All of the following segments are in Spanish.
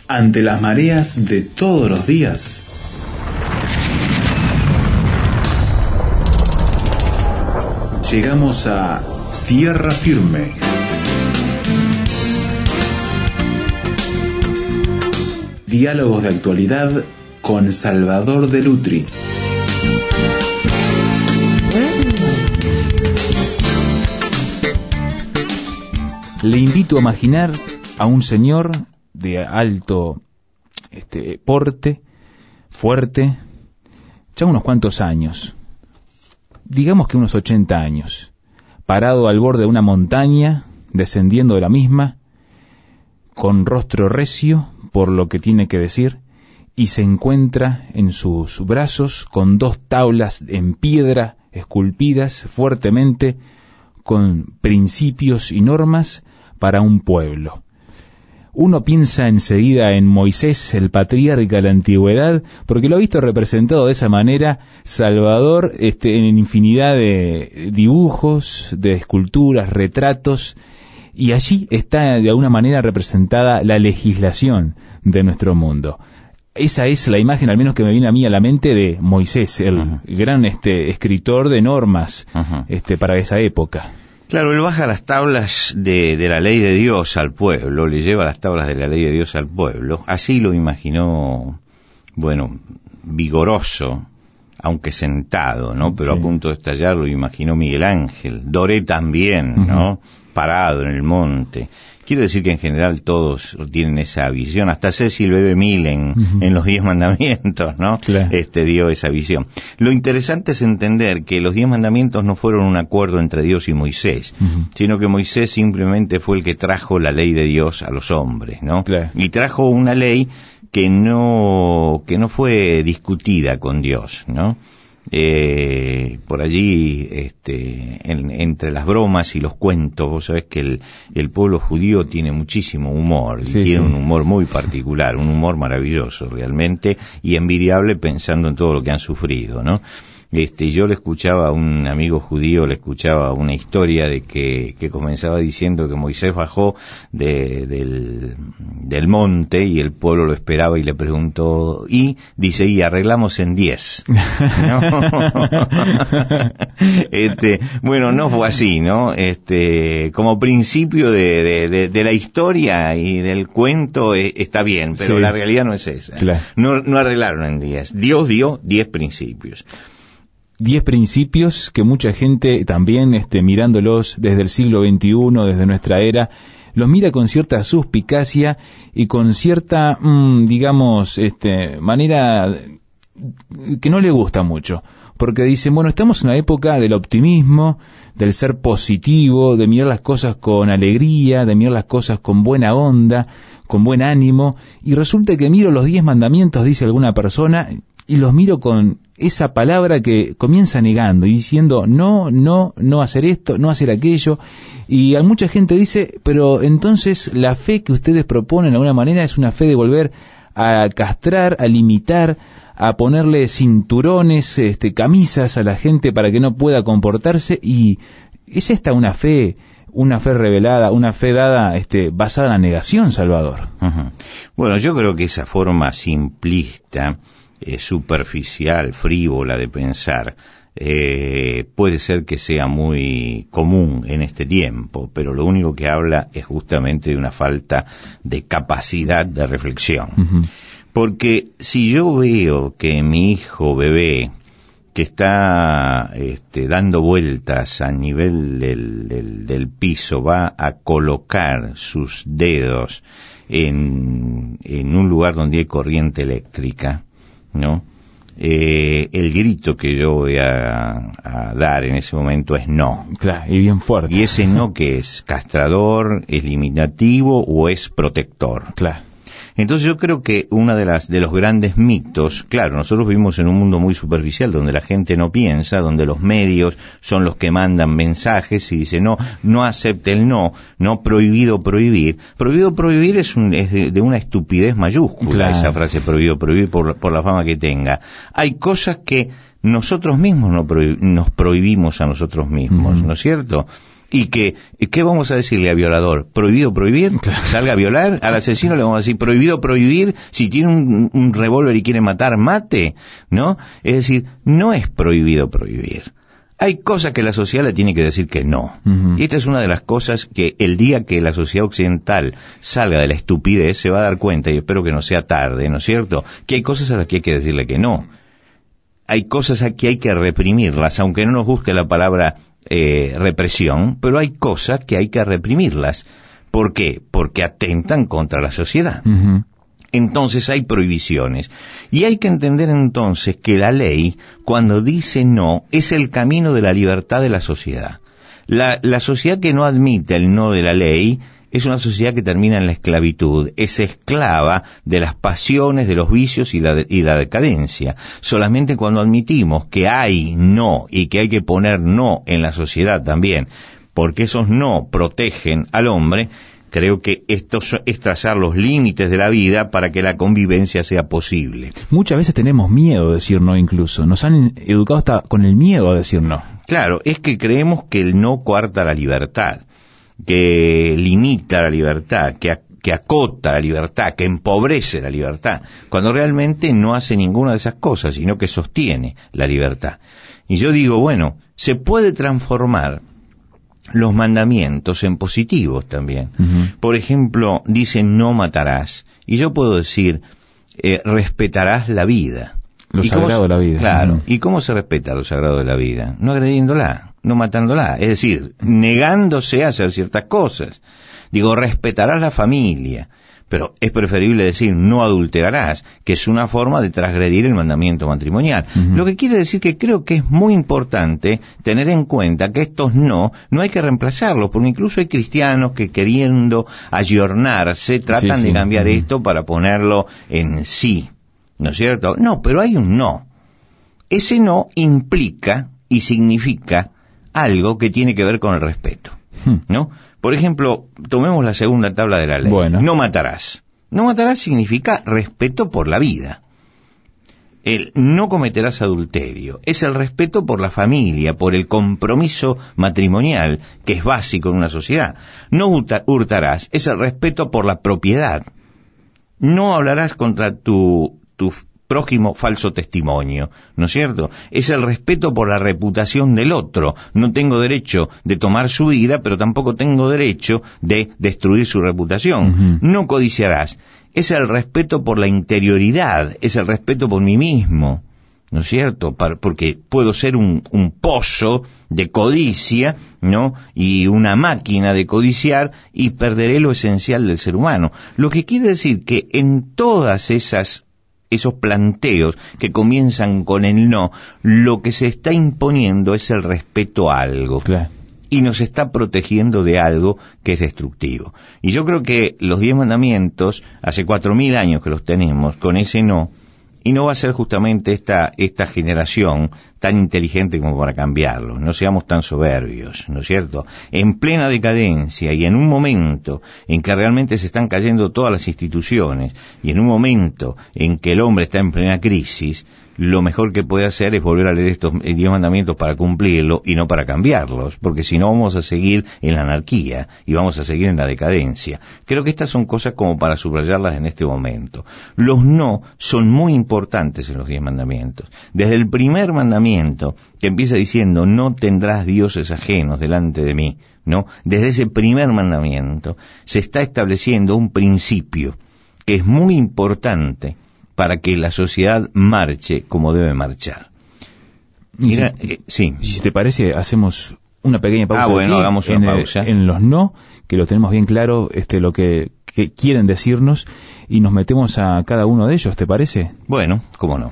Ante las mareas de todos los días, llegamos a tierra firme. Diálogos de actualidad con Salvador de Lutri. Le invito a imaginar a un señor de alto porte, fuerte, ya unos cuantos años, digamos que unos 80 años, parado al borde de una montaña, descendiendo de la misma, con rostro recio por lo que tiene que decir, y se encuentra en sus brazos con 2 tablas en piedra esculpidas fuertemente con principios y normas para un pueblo. Uno piensa enseguida en Moisés, el patriarca de la antigüedad, porque lo ha visto representado de esa manera Salvador en infinidad de dibujos, de esculturas, retratos, y allí está de alguna manera representada la legislación de nuestro mundo. Esa es la imagen, al menos que me viene a mí a la mente, de Moisés, el gran escritor de normas para esa época. Claro, él baja las tablas de la ley de Dios al pueblo, le lleva las tablas de la ley de Dios al pueblo. Así lo imaginó, vigoroso, aunque sentado, ¿no? Pero sí, a punto de estallar lo imaginó Miguel Ángel. Doré también, ¿no? Parado en el monte. Quiero decir que en general todos tienen esa visión, hasta Cecil B. DeMille en los 10 mandamientos, ¿no? Claro. Dio esa visión. Lo interesante es entender que los 10 mandamientos no fueron un acuerdo entre Dios y Moisés, sino que Moisés simplemente fue el que trajo la ley de Dios a los hombres, ¿no? Claro. Y trajo una ley que no fue discutida con Dios, ¿no? Por allí, entre las bromas y los cuentos, vos sabés que el pueblo judío tiene muchísimo humor, y tiene un humor muy particular, un humor maravilloso realmente, y envidiable pensando en todo lo que han sufrido, ¿no? Yo le escuchaba a un amigo judío, le escuchaba una historia de que comenzaba diciendo que Moisés bajó del monte y el pueblo lo esperaba y le preguntó, y arreglamos en 10. ¿No? No fue así, ¿no? Como principio de la historia y del cuento está bien, pero la realidad no es esa. Claro. No arreglaron en 10. Dios dio 10 principios. 10 principios que mucha gente también, mirándolos desde el siglo XXI, desde nuestra era, los mira con cierta suspicacia y con cierta, manera que no le gusta mucho. Porque dicen, estamos en la época del optimismo, del ser positivo, de mirar las cosas con alegría, de mirar las cosas con buena onda, con buen ánimo, y resulta que miro los 10 mandamientos, dice alguna persona, y los miro con esa palabra que comienza negando y diciendo no hacer esto, no hacer aquello, y a mucha gente dice, pero entonces la fe que ustedes proponen de alguna manera es una fe de volver a castrar, a limitar, a ponerle cinturones, camisas a la gente para que no pueda comportarse, y ¿es esta una fe revelada, una fe dada, basada en la negación, Salvador? Bueno, yo creo que esa forma simplista, superficial, frívola de pensar, puede ser que sea muy común en este tiempo, pero lo único que habla es justamente de una falta de capacidad de reflexión. Porque si yo veo que mi hijo bebé, que está dando vueltas a nivel del piso, va a colocar sus dedos en un lugar donde hay corriente eléctrica, ¿no? El grito que yo voy a dar en ese momento es no. Claro, y bien fuerte. ¿Y ese no qué es? ¿Castrador, es limitativo o es protector? Claro. Entonces yo creo que uno de los grandes mitos, claro, nosotros vivimos en un mundo muy superficial donde la gente no piensa, donde los medios son los que mandan mensajes y dicen no acepte el no prohibido prohibir. Prohibido prohibir es de una estupidez mayúscula, claro. Esa frase prohibido prohibir por la fama que tenga. Hay cosas que nosotros mismos nos prohibimos a nosotros mismos, ¿no es cierto? Y ¿qué vamos a decirle al violador? ¿Prohibido prohibir? ¿Salga a violar? Al asesino le vamos a decir prohibido prohibir, si tiene un revólver y quiere matar, mate, ¿no? Es decir, no es prohibido prohibir. Hay cosas que la sociedad le tiene que decir que no. Y esta es una de las cosas que el día que la sociedad occidental salga de la estupidez se va a dar cuenta, y espero que no sea tarde, ¿no es cierto?, que hay cosas a las que hay que decirle que no. Hay cosas a que hay que reprimirlas, aunque no nos guste la palabra represión, pero hay cosas que hay que reprimirlas. ¿Por qué? Porque atentan contra la sociedad. Entonces hay prohibiciones. Y hay que entender entonces que la ley, cuando dice no, es el camino de la libertad de la sociedad. La sociedad que no admite el no de la ley es una sociedad que termina en la esclavitud, es esclava de las pasiones, de los vicios y la decadencia. Solamente cuando admitimos que hay no y que hay que poner no en la sociedad también, porque esos no protegen al hombre, creo que esto es trazar los límites de la vida para que la convivencia sea posible. Muchas veces tenemos miedo de decir no incluso. Nos han educado hasta con el miedo a decir no. Claro, es que creemos que el no coarta la libertad, que limita la libertad, que acota la libertad, que empobrece la libertad, cuando realmente no hace ninguna de esas cosas, sino que sostiene la libertad. Y yo digo, bueno, se puede transformar los mandamientos en positivos también. Por ejemplo, dicen no matarás, y yo puedo decir respetarás la vida. Lo sagrado de la vida. Claro. ¿Y cómo se respeta lo sagrado de la vida? No agrediéndola, no matándola, es decir, negándose a hacer ciertas cosas. Digo, respetarás la familia, pero es preferible decir no adulterarás, que es una forma de transgredir el mandamiento matrimonial. Lo que quiere decir que creo que es muy importante tener en cuenta que estos no hay que reemplazarlos, porque incluso hay cristianos que, queriendo ayornarse, tratan de cambiar esto para ponerlo en sí, ¿no es cierto? No, pero hay un no. Ese no implica y significa algo que tiene que ver con el respeto, ¿no? Por ejemplo, tomemos la segunda tabla de la ley. Bueno. No matarás. No matarás significa respeto por la vida. El no cometerás adulterio es el respeto por la familia, por el compromiso matrimonial, que es básico en una sociedad. No hurtarás es el respeto por la propiedad. No hablarás contra tu prójimo falso testimonio, ¿no es cierto? Es el respeto por la reputación del otro. No tengo derecho de tomar su vida, pero tampoco tengo derecho de destruir su reputación. No codiciarás. Es el respeto por la interioridad, es el respeto por mí mismo, ¿no es cierto? Porque puedo ser un pozo de codicia, ¿no? Y una máquina de codiciar, y perderé lo esencial del ser humano. Lo que quiere decir que en todas esos planteos que comienzan con el no, lo que se está imponiendo es el respeto a algo. Claro. Y nos está protegiendo de algo que es destructivo. Y yo creo que los 10 mandamientos, hace 4.000 años que los tenemos, con ese no, y no va a ser justamente esta generación tan inteligente como para cambiarlo. No seamos tan soberbios, ¿no es cierto? En plena decadencia y en un momento en que realmente se están cayendo todas las instituciones, y en un momento en que el hombre está en plena crisis, lo mejor que puede hacer es volver a leer estos 10 mandamientos para cumplirlo y no para cambiarlos, porque si no vamos a seguir en la anarquía y vamos a seguir en la decadencia. Creo que estas son cosas como para subrayarlas en este momento. Los no son muy importantes en los 10 mandamientos. Desde el primer mandamiento, que empieza diciendo no tendrás dioses ajenos delante de mí, ¿no? Desde ese primer mandamiento se está estableciendo un principio que es muy importante para que la sociedad marche como debe marchar. Mira, sí. Si te parece, hacemos una pequeña pausa. Bueno, aquí, hagamos una pausa. En los no, que lo tenemos bien claro, lo que quieren decirnos, y nos metemos a cada uno de ellos, ¿te parece? Bueno, cómo no.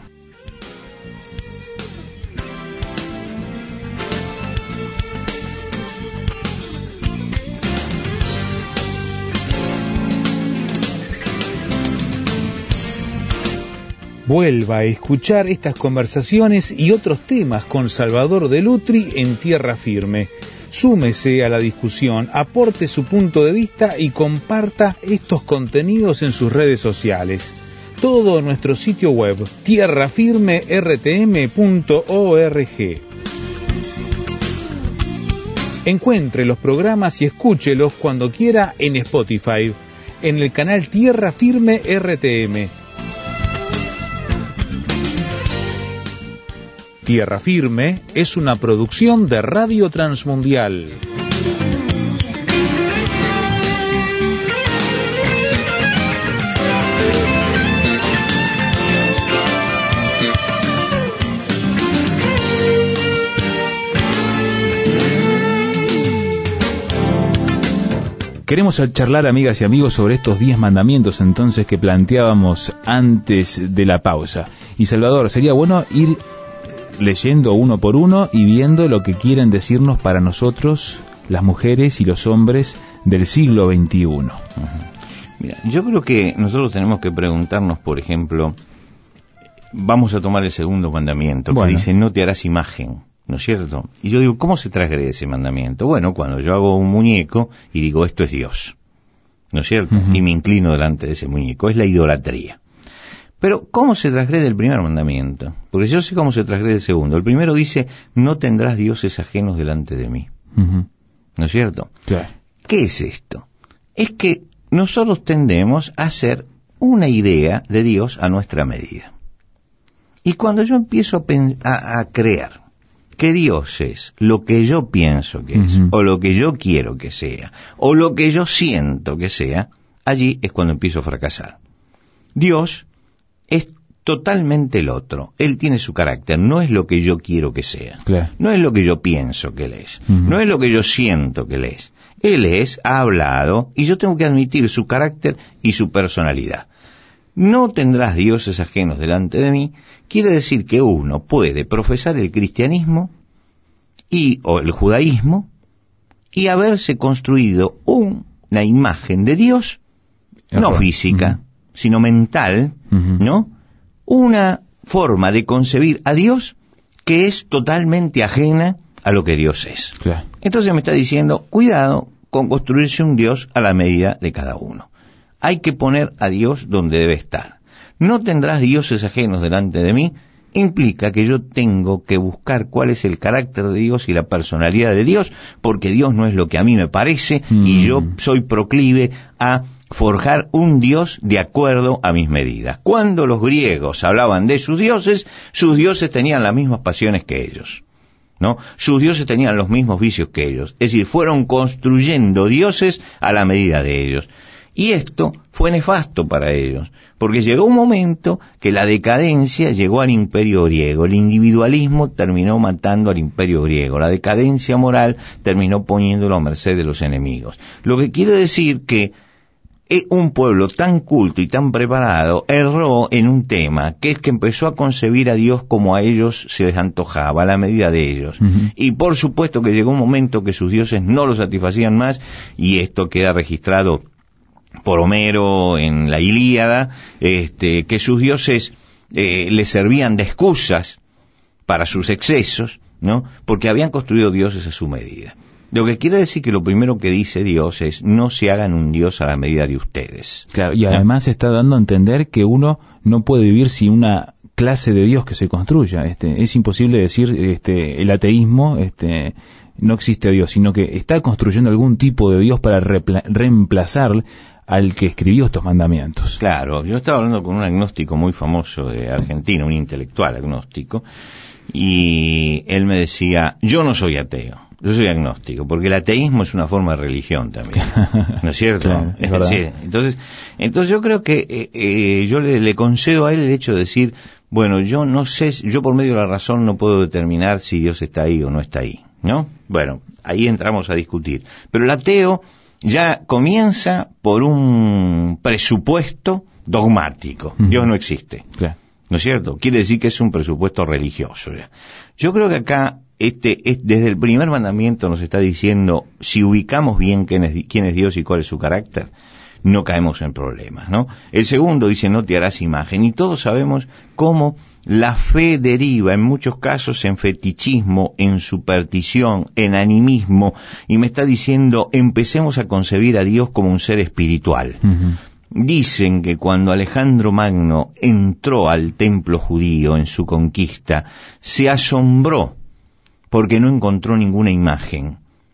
Vuelva a escuchar estas conversaciones y otros temas con Salvador de Lutri en Tierra Firme. Súmese a la discusión, aporte su punto de vista y comparta estos contenidos en sus redes sociales. Todo en nuestro sitio web, tierrafirmertm.org. Encuentre los programas y escúchelos cuando quiera en Spotify, en el canal Tierra Firme RTM. Tierra Firme es una producción de Radio Transmundial. Queremos charlar, amigas y amigos, sobre estos 10 mandamientos entonces que planteábamos antes de la pausa. Y Salvador, sería bueno ir leyendo uno por uno y viendo lo que quieren decirnos para nosotros las mujeres y los hombres del siglo XXI. Mira, yo creo que nosotros tenemos que preguntarnos, por ejemplo, vamos a tomar el segundo mandamiento, que dice, no te harás imagen, ¿no es cierto? Y yo digo, ¿cómo se transgrede ese mandamiento? Bueno, cuando yo hago un muñeco y digo, esto es Dios, ¿no es cierto? Y me inclino delante de ese muñeco, es la idolatría. Pero, ¿cómo se transgrede el primer mandamiento? Porque yo sé cómo se transgrede el segundo. El primero dice, no tendrás dioses ajenos delante de mí. ¿No es cierto? Claro. ¿Qué es esto? Es que nosotros tendemos a hacer una idea de Dios a nuestra medida. Y cuando yo empiezo a creer que Dios es lo que yo pienso que es, o lo que yo quiero que sea, o lo que yo siento que sea, allí es cuando empiezo a fracasar. Dios es totalmente el otro. Él tiene su carácter, no es lo que yo quiero que sea. Claro. No es lo que yo pienso que Él es. No es lo que yo siento que Él es. Él es, ha hablado, y yo tengo que admitir su carácter y su personalidad. No tendrás dioses ajenos delante de mí, quiere decir que uno puede profesar el cristianismo o el judaísmo y haberse construido una imagen de Dios, no física, sino mental, ¿no? Una forma de concebir a Dios que es totalmente ajena a lo que Dios es. Claro. Entonces me está diciendo, cuidado con construirse un Dios a la medida de cada uno. Hay que poner a Dios donde debe estar. No tendrás dioses ajenos delante de mí, implica que yo tengo que buscar cuál es el carácter de Dios y la personalidad de Dios, porque Dios no es lo que a mí me parece, y yo soy proclive a forjar un Dios de acuerdo a mis medidas. Cuando los griegos hablaban de sus dioses tenían las mismas pasiones que ellos, ¿no? Sus dioses tenían los mismos vicios que ellos. Es decir, fueron construyendo dioses a la medida de ellos. Y esto fue nefasto para ellos, porque llegó un momento que la decadencia llegó al imperio griego, el individualismo terminó matando al imperio griego, la decadencia moral terminó poniéndolo a merced de los enemigos. Lo que quiere decir que un pueblo tan culto y tan preparado erró en un tema, que es que empezó a concebir a Dios como a ellos se les antojaba, a la medida de ellos. Y por supuesto que llegó un momento que sus dioses no lo satisfacían más, y esto queda registrado por Homero en la Ilíada, que sus dioses le servían de excusas para sus excesos, ¿no? Porque habían construido dioses a su medida. Lo que quiere decir que lo primero que dice Dios es, no se hagan un Dios a la medida de ustedes. Claro, y además está dando a entender que uno no puede vivir sin una clase de Dios que se construya. Es imposible decir el ateísmo, no existe Dios, sino que está construyendo algún tipo de Dios para reemplazar al que escribió estos mandamientos. Claro, yo estaba hablando con un agnóstico muy famoso de Argentina, un intelectual agnóstico, y él me decía, yo no soy ateo, yo soy agnóstico, porque el ateísmo es una forma de religión también, ¿no es cierto? Claro, es verdad. Sí, entonces yo creo que yo le concedo a él el hecho de decir, bueno, yo no sé, yo por medio de la razón no puedo determinar si Dios está ahí o no está ahí, ¿no? Bueno, ahí entramos a discutir. Pero el ateo ya comienza por un presupuesto dogmático. Dios no existe. Claro. ¿No es cierto? Quiere decir que es un presupuesto religioso. ¿Ya? Yo creo que acá, desde el primer mandamiento nos está diciendo, si ubicamos bien quién es Dios y cuál es su carácter, no caemos en problemas, ¿no? El segundo dice, no te harás imagen, y todos sabemos cómo la fe deriva en muchos casos en fetichismo, en superstición, en animismo, y me está diciendo, empecemos a concebir a Dios como un ser espiritual. Dicen que cuando Alejandro Magno entró al templo judío en su conquista, se asombró porque no encontró ninguna imagen.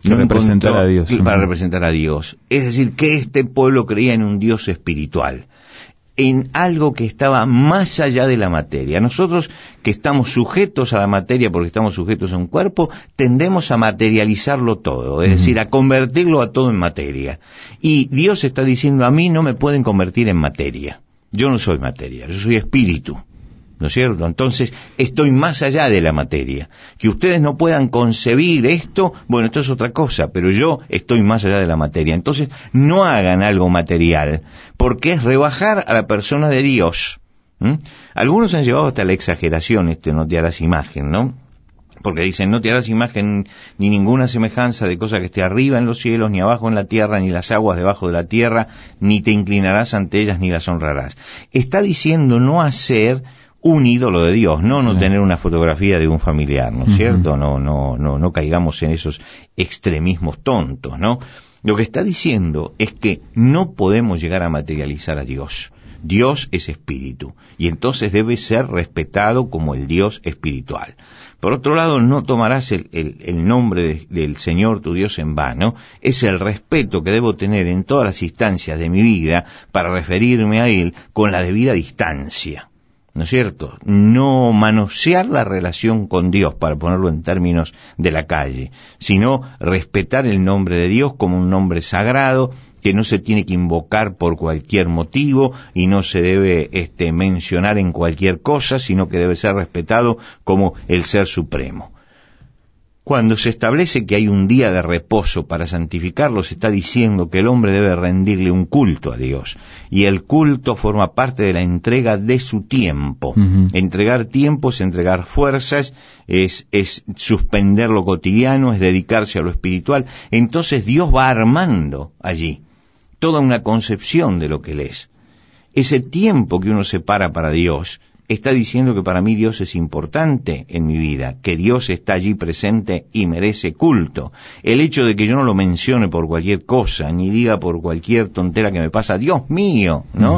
no representar a Dios. Para representar a Dios. Es decir, que este pueblo creía en un Dios espiritual, en algo que estaba más allá de la materia. Nosotros, que estamos sujetos a la materia porque estamos sujetos a un cuerpo, tendemos a materializarlo todo, es decir, a convertirlo a todo en materia. Y Dios está diciendo, a mí no me pueden convertir en materia. Yo no soy materia, yo soy espíritu. ¿No es cierto? Entonces, estoy más allá de la materia. Que ustedes no puedan concebir esto, bueno, esto es otra cosa, pero yo estoy más allá de la materia. Entonces, no hagan algo material, porque es rebajar a la persona de Dios. Algunos han llevado hasta la exageración, no te harás imagen, ¿no? Porque dicen, no te harás imagen ni ninguna semejanza de cosa que esté arriba en los cielos, ni abajo en la tierra, ni las aguas debajo de la tierra, ni te inclinarás ante ellas, ni las honrarás. Está diciendo no hacer un ídolo de Dios, no tener una fotografía de un familiar, ¿no es cierto? No caigamos en esos extremismos tontos, ¿no? Lo que está diciendo es que no podemos llegar a materializar a Dios. Dios es espíritu, y entonces debe ser respetado como el Dios espiritual. Por otro lado, no tomarás el nombre del Señor tu Dios en vano. Es el respeto que debo tener en todas las instancias de mi vida para referirme a Él con la debida distancia. ¿No es cierto? No manosear la relación con Dios, para ponerlo en términos de la calle, sino respetar el nombre de Dios como un nombre sagrado, que no se tiene que invocar por cualquier motivo y no se debe mencionar en cualquier cosa, sino que debe ser respetado como el Ser Supremo. Cuando se establece que hay un día de reposo para santificarlo, se está diciendo que el hombre debe rendirle un culto a Dios. Y el culto forma parte de la entrega de su tiempo. Entregar tiempo es entregar fuerzas, es suspender lo cotidiano, es dedicarse a lo espiritual. Entonces Dios va armando allí toda una concepción de lo que Él es. Ese tiempo que uno separa para Dios está diciendo que para mí Dios es importante en mi vida, que Dios está allí presente y merece culto. El hecho de que yo no lo mencione por cualquier cosa, ni diga por cualquier tontera que me pasa, Dios mío, ¿no?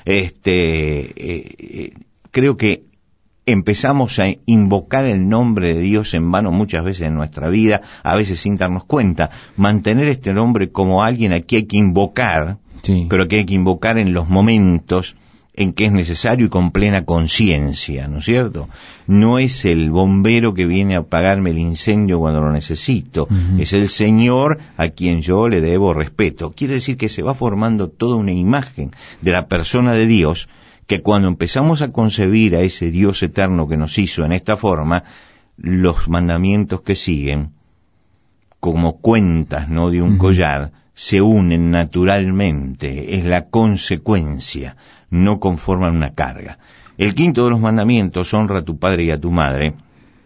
Creo que empezamos a invocar el nombre de Dios en vano muchas veces en nuestra vida, a veces sin darnos cuenta. Mantener este nombre como alguien a quien hay que invocar, pero que hay que invocar en los momentos en que es necesario y con plena conciencia, ¿no es cierto? No es el bombero que viene a apagarme el incendio cuando lo necesito, es el Señor a quien yo le debo respeto. Quiere decir que se va formando toda una imagen de la persona de Dios, que cuando empezamos a concebir a ese Dios eterno que nos hizo en esta forma, los mandamientos que siguen, como cuentas, ¿no?, de un collar, se unen naturalmente, es la consecuencia, no conforman una carga. El quinto de los mandamientos, honra a tu padre y a tu madre,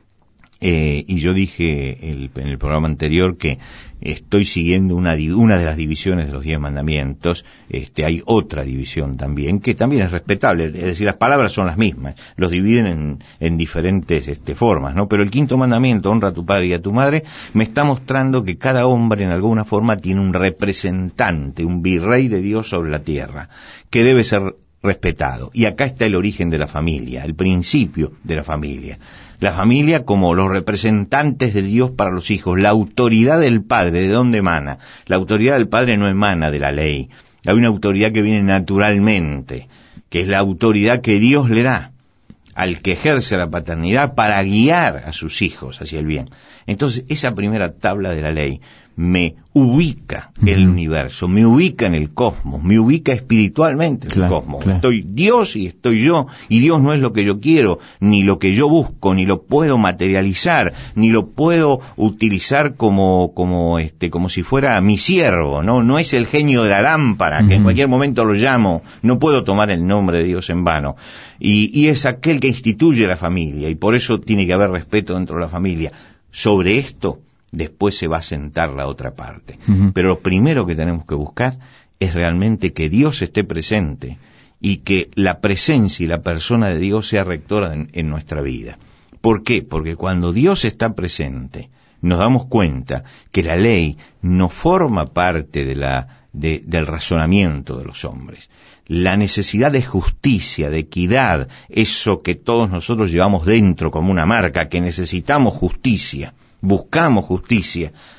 y yo dije en el programa anterior que estoy siguiendo una de las divisiones de los 10 mandamientos. Hay otra división también, que también es respetable, es decir, las palabras son las mismas, los dividen en diferentes formas, ¿no? Pero el quinto mandamiento, honra a tu padre y a tu madre, me está mostrando que cada hombre en alguna forma tiene un representante, un virrey de Dios sobre la tierra, que debe ser respetado. Y acá está el origen de la familia, el principio de la familia. La familia como los representantes de Dios para los hijos, la autoridad del Padre, ¿de dónde emana? La autoridad del Padre no emana de la ley, hay una autoridad que viene naturalmente, que es la autoridad que Dios le da al que ejerce la paternidad para guiar a sus hijos hacia el bien. Entonces, esa primera tabla de la ley me ubica en el universo, me ubica en el cosmos, me ubica espiritualmente en el cosmos. Estoy Dios y estoy yo, y Dios no es lo que yo quiero, ni lo que yo busco, ni lo puedo materializar, ni lo puedo utilizar como si fuera mi siervo, no es el genio de la lámpara, que en cualquier momento lo llamo, no puedo tomar el nombre de Dios en vano. Y es aquel que instituye la familia, y por eso tiene que haber respeto dentro de la familia. Sobre esto después se va a sentar la otra parte. Pero lo primero que tenemos que buscar es realmente que Dios esté presente y que la presencia y la persona de Dios sea rectora en nuestra vida. ¿Por qué? Porque cuando Dios está presente, nos damos cuenta que la ley no forma parte del razonamiento de los hombres. La necesidad de justicia, de equidad, eso que todos nosotros llevamos dentro como una marca, que necesitamos justicia, buscamos justicia,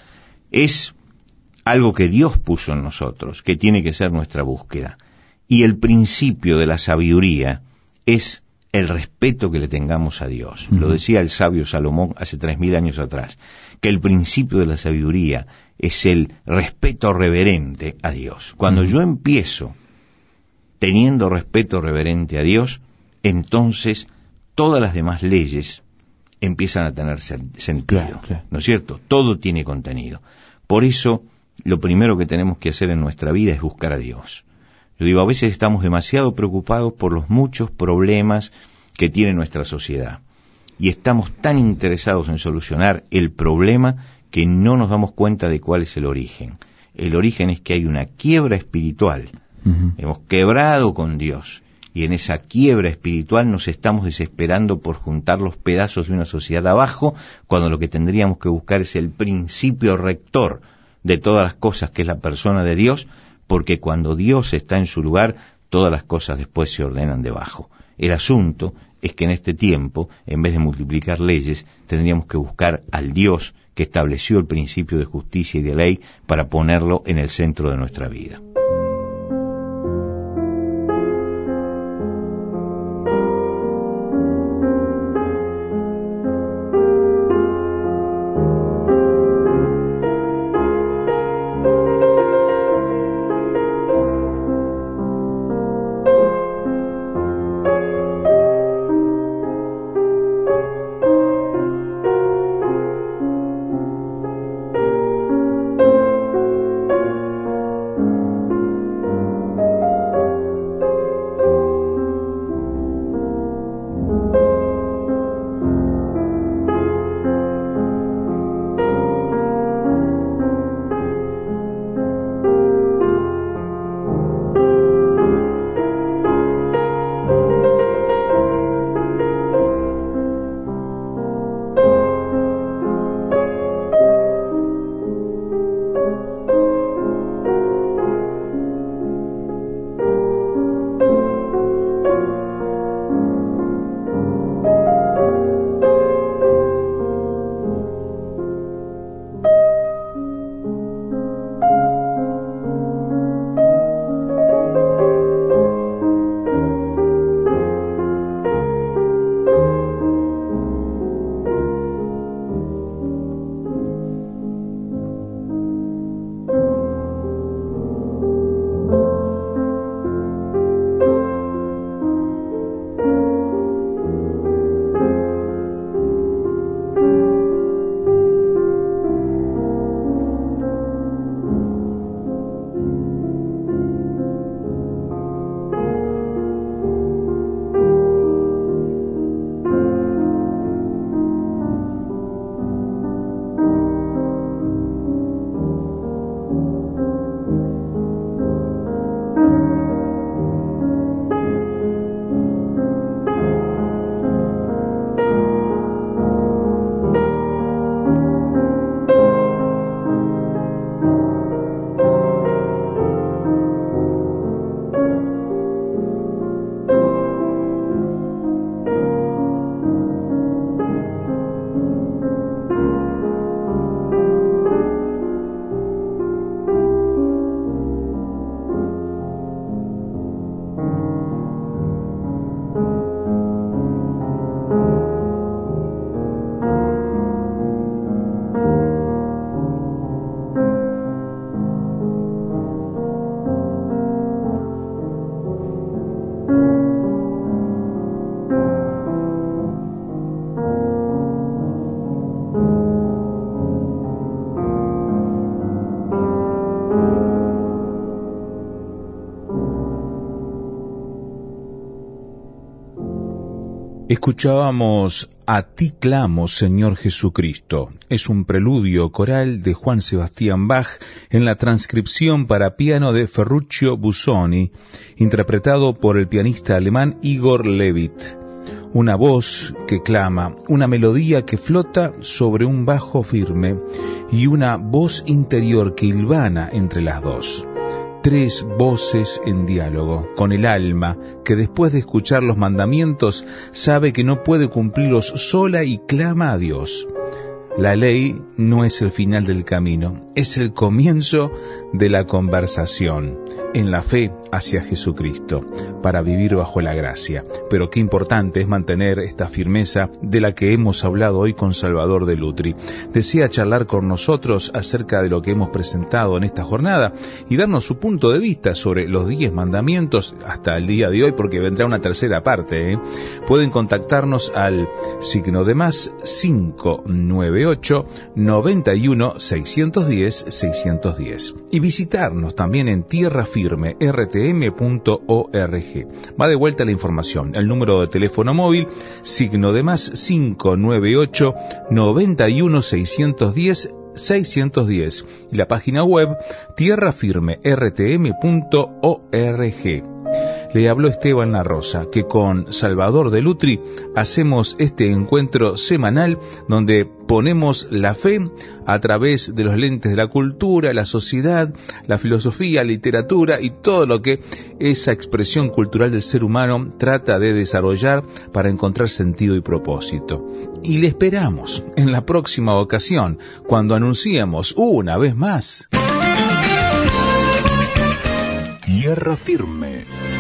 es algo que Dios puso en nosotros, que tiene que ser nuestra búsqueda. Y el principio de la sabiduría es el respeto que le tengamos a Dios. Lo decía el sabio Salomón hace 3000 años atrás, que el principio de la sabiduría es el respeto reverente a Dios. Cuando yo empiezo teniendo respeto reverente a Dios, entonces todas las demás leyes empiezan a tener sentido, claro. ¿No es cierto? Todo tiene contenido. Por eso, lo primero que tenemos que hacer en nuestra vida es buscar a Dios. Yo digo, a veces estamos demasiado preocupados por los muchos problemas que tiene nuestra sociedad. Y estamos tan interesados en solucionar el problema que no nos damos cuenta de cuál es el origen. El origen es que hay una quiebra espiritual. Hemos quebrado con Dios. Y en esa quiebra espiritual nos estamos desesperando por juntar los pedazos de una sociedad abajo, cuando lo que tendríamos que buscar es el principio rector de todas las cosas, que es la persona de Dios, porque cuando Dios está en su lugar, todas las cosas después se ordenan debajo. El asunto es que en este tiempo, en vez de multiplicar leyes, tendríamos que buscar al Dios que estableció el principio de justicia y de ley para ponerlo en el centro de nuestra vida. Escuchábamos A ti clamo, Señor Jesucristo. Es un preludio coral de Juan Sebastián Bach en la transcripción para piano de Ferruccio Busoni, interpretado por el pianista alemán Igor Levit. Una voz que clama, una melodía que flota sobre un bajo firme y una voz interior que hilvana entre las dos. Tres voces en diálogo, con el alma, que después de escuchar los mandamientos, sabe que no puede cumplirlos sola y clama a Dios. La ley no es el final del camino, es el comienzo de la conversación en la fe hacia Jesucristo, para vivir bajo la gracia. Pero qué importante es mantener esta firmeza de la que hemos hablado hoy con Salvador de Lutri. Desea charlar con nosotros acerca de lo que hemos presentado en esta jornada y darnos su punto de vista sobre los 10 mandamientos hasta el día de hoy, porque vendrá una tercera parte. Pueden contactarnos al signo de más 598 91 610 610 y visitarnos también en tierrafirmertm.org. Va de vuelta la información. El número de teléfono móvil, signo de más 598 91 610 610 y la página web tierrafirmertm.org. Le habló Esteban La Rosa, que con Salvador de Lutri hacemos este encuentro semanal donde ponemos la fe a través de los lentes de la cultura, la sociedad, la filosofía, la literatura y todo lo que esa expresión cultural del ser humano trata de desarrollar para encontrar sentido y propósito. Y le esperamos en la próxima ocasión, cuando anunciemos una vez más Tierra Firme.